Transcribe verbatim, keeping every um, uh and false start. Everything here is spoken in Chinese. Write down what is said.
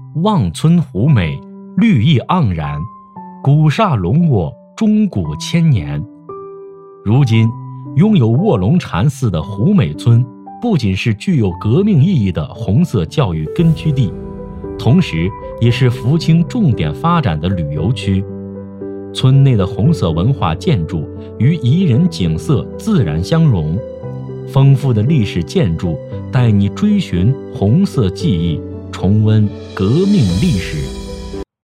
望村湖美，绿意盎然，古刹隆沃，钟鼓千年。如今拥有卧龙禅寺的湖美村，不仅是具有革命意义的红色教育根据地，同时也是福清重点发展的旅游区。村内的红色文化建筑与宜人景色自然相融，丰富的历史建筑带你追寻红色记忆，重温革命历史。